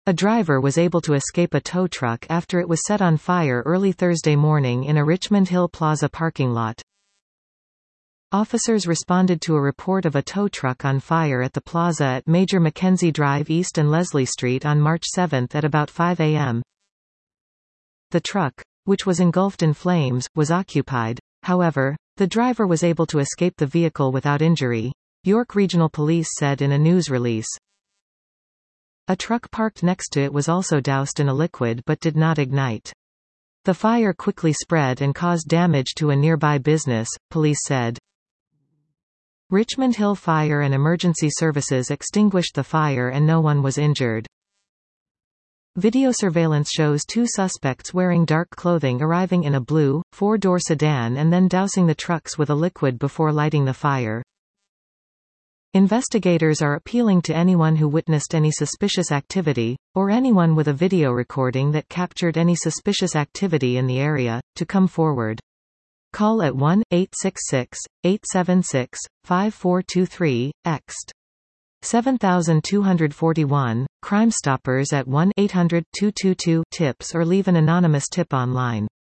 A driver was able to escape a tow truck after it was set on fire early Thursday morning in a Richmond Hill Plaza parking lot. Officers responded to a report of a tow truck on fire at the plaza at Major Mackenzie Drive East and Leslie Street on March 7 at about 5 a.m. The truck, which was engulfed in flames, was occupied. However, the driver was able to escape the vehicle without injury, York Regional Police said in a news release. A truck parked next to it was also doused in a liquid but did not ignite. The fire quickly spread and caused damage to a nearby business, police said. Richmond Hill Fire and Emergency Services extinguished the fire and no one was injured. Video surveillance shows two suspects wearing dark clothing arriving in a blue, four-door sedan and then dousing the trucks with a liquid before lighting the fire. Investigators are appealing to anyone who witnessed any suspicious activity, or anyone with a video recording that captured any suspicious activity in the area, to come forward. Call at 1-866-876-5423, ext. 7241, Crime Stoppers at 1-800-222-TIPS or leave an anonymous tip online.